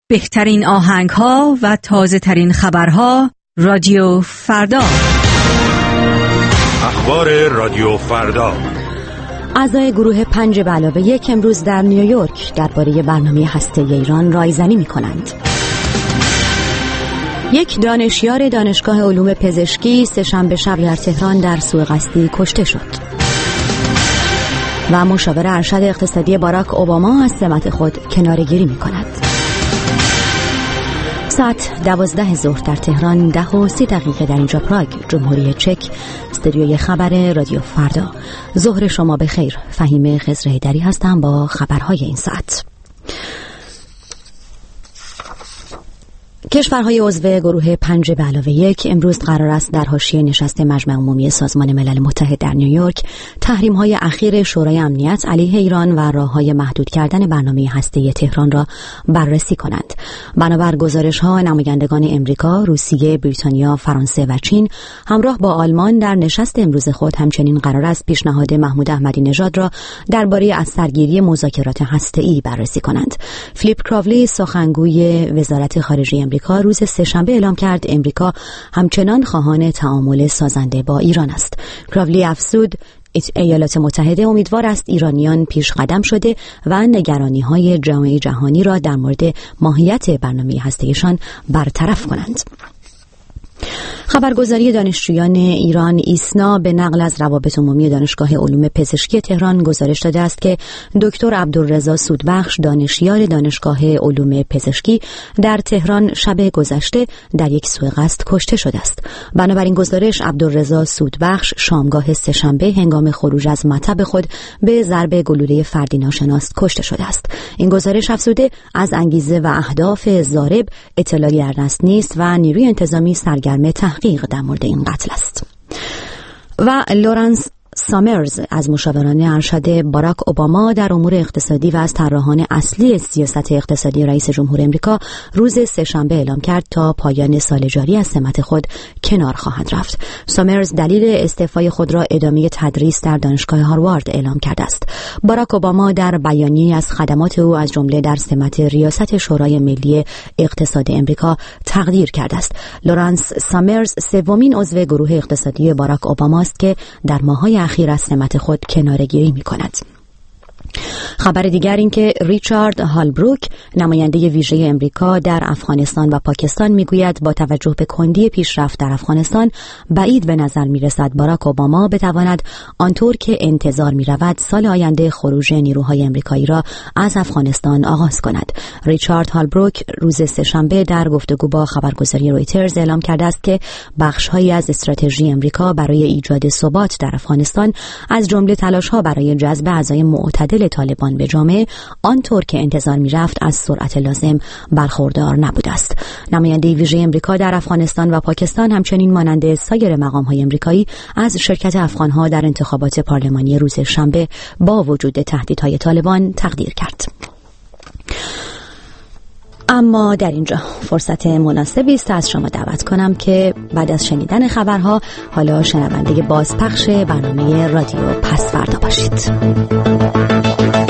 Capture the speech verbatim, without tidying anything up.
بهترین آهنگ‌ها و تازه‌ترین خبرها رادیو فردا. اخبار رادیو فردا. اعضای گروه پنج به علاوه یک امروز در نیویورک درباره برنامه هسته‌ای ایران رایزنی می‌کنند. یک دانشیار دانشگاه علوم پزشکی سه‌شنبه شب در تهران در سوء قصدی کشته شد. و مشاور ارشد اقتصادی باراک اوباما از سمت خود کناره‌گیری می‌کند. ساعت دوازده ظهر در تهران، ده و سی دقیقه در اینجا پراگ، جمهوری چک. استودیوی خبر رادیو فردا. ظهر شما بخیر. فهیمه خضرهیدری هستم با خبرهای این ساعت. کشورهای عضو گروه پنج به علاوه یک امروز قرار است در حاشیه نشست مجمع عمومی سازمان ملل متحد در نیویورک تحریم‌های اخیر شورای امنیت علیه ایران و راه‌های محدود کردن برنامه هسته‌ای تهران را بررسی کنند. بنابر گزارش‌ها، نمایندگان امریکا، روسیه، بریتانیا، فرانسه و چین همراه با آلمان در نشست امروز خود همچنین قرار است پیشنهاد محمود احمدی نژاد را درباره از سرگیری مذاکرات هسته‌ای بررسی کنند. فلیپ کراولی، سخنگوی وزارت خارجه امریکا، روز سه‌شنبه اعلام کرد امریکا همچنان خواهان تعامل سازنده با ایران است. کراولی افزود ایالات متحده امیدوار است ایرانیان پیش قدم شده و نگرانی‌های جامعه جهانی را در مورد ماهیت برنامه هسته‌ایشان برطرف کنند. خبرگزاری دانشجویان ایران ایسنا به نقل از روابط عمومی دانشگاه علوم پزشکی تهران گزارش داده است که دکتر عبدالرضا سودبخش، دانشیار دانشگاه علوم پزشکی در تهران شب گذشته در یک سوء قصد کشته شده است. بنابراین گزارش، عبدالرضا سودبخش شامگاه سه‌شنبه هنگام خروج از مطب خود به ضرب گلوله فردی ناشناس کشته شده است. این گزارش افزوده از انگیزه و اهداف ضارب اطلاعی در دست نیست و نیروی انتظامی سرگرم تحقیق در مورد این قتل است. و لورنس سامرز از مشاوران ارشد باراک اوباما در امور اقتصادی و از طراحان اصلی سیاست اقتصادی رئیس جمهور امریکا روز سه‌شنبه اعلام کرد تا پایان سال جاری از سمت خود کنار خواهد رفت. سامرز دلیل استعفای خود را ادامه تدریس در دانشگاه هاروارد اعلام کرده است. باراک اوباما در بیانیه‌ای از خدمات او از جمله در سمت ریاست شورای ملی اقتصاد امریکا تقدیر کرده است. لورنس سامرز سومین عضو گروه اقتصادی باراک اوباما است که در ماه‌های اخیر از سمت خود کناره‌گیری می‌کند. خبر دیگر این که ریچارد هالبروک، نماینده ویژه امریکا در افغانستان و پاکستان، میگوید با توجه به کندی پیشرفت در افغانستان بعید به نظر میرسد باراک اوباما بتواند آنطور که انتظار میرود سال آینده خروج نیروهای امریکایی را از افغانستان آغاز کند. ریچارد هالبروک روز سه‌شنبه در گفتگو با خبرگزاری رویترز اعلام کرده است که بخش‌هایی از استراتژی امریکا برای ایجاد ثبات در افغانستان، از جمله تلاش‌ها برای جذب اعضای معتدل طالبان به جامعه، آنطور که انتظار می‌رفت از سرعت لازم برخوردار نبوده است. نماینده ویژه امریکا در افغانستان و پاکستان همچنین مانند سایر مقام‌های امریکایی از شرکت افغان‌ها در انتخابات پارلمانی روز شنبه با وجود تهدیدهای طالبان تقدیر کرد. اما در اینجا فرصت مناسبی است از شما دعوت کنم که بعد از شنیدن خبرها حالا شنونده بازپخش برنامه رادیو پس فردا باشید.